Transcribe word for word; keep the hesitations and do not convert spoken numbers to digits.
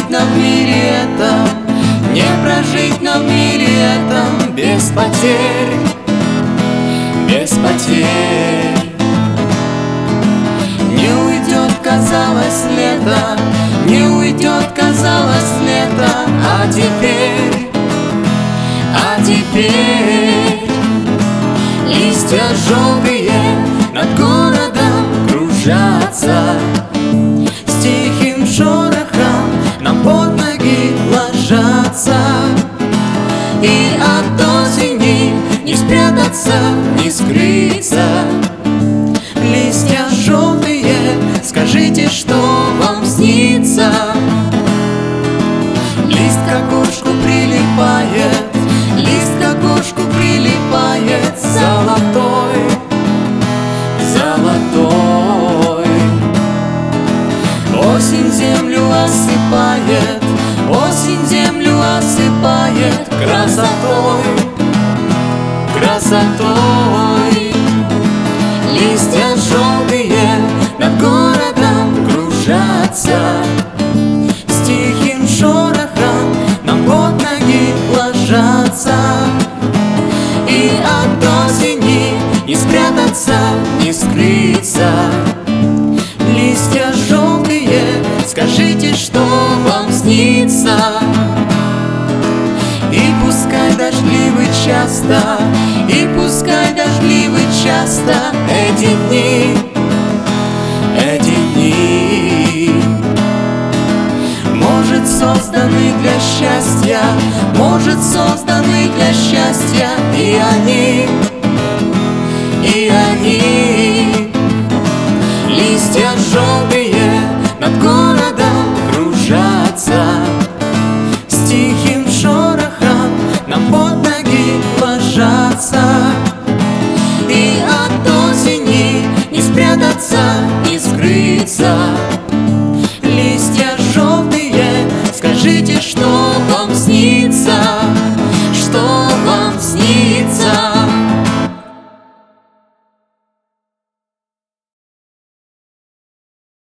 прожить нам в мире этом, не прожить нам в мире этом без потерь, без потерь. Не уйдет, казалось, лето, не уйдет, казалось, лето, а теперь, а теперь листья желтые над городом кружатся, с тихим шорохом нам под ноги ложатся. И от осени не спрятаться, не скрыться. Листья желтые, скажите, что вам снится? Лист к окошку прилипает, лист к окошку прилипает, золотой, золотой. Осень землю осыпает, осень землю осыпает красотой, красотой. Листья желтые над городом кружатся, с тихим шорохом нам под ноги ложатся. И от осени не спрятаться, не скрыться. Листья желтые, скажите, что вам снится? И пускай дождливы часто, и пускай дождливы часто эти дни, эти дни. Может, созданы для счастья, может, созданы для счастья и они, и они. Листья желтые над городом кружатся, с тихим шорохом нам под ноги ложатся. И от осени не спрятаться,